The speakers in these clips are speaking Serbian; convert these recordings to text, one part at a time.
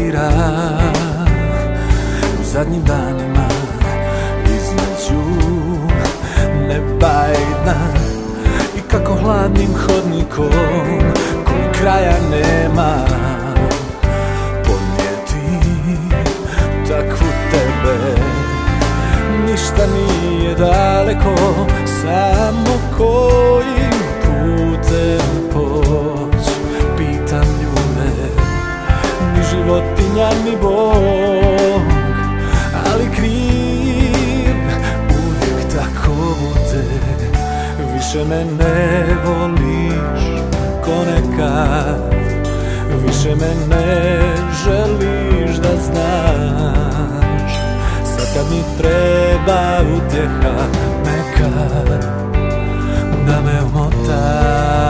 dodira u zadnjim danima između neba i dna. I kako hladnim hodnikom koji kraja nema podnijeti takvu tebe. Ništa nije daleko, samo kojim putem poć. Pitam ljude, ni životinja ni Bog, ali kriv uvijek tako bude. Više me ne voliš ko nekad, više me ne želiš da znaš. Sad kad mi treba utjeha nekad da me umota.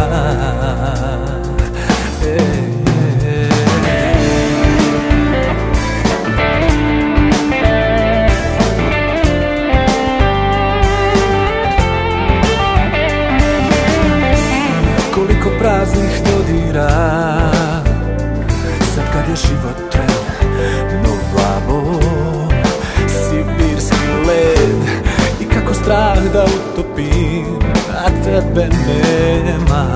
Koliko praznih dodira sad kad je život tren, nova bol, sibirski led. I kako strah da utopim, a tebe nema.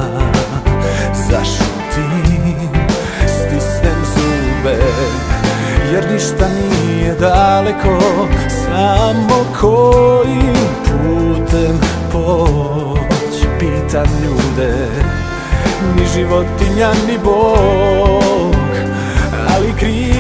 Zašutim, stisnem zube, jer ništa nije daleko, samo kojim putem poć. Pitam ljude, ni životinja ni Bog, ali kriv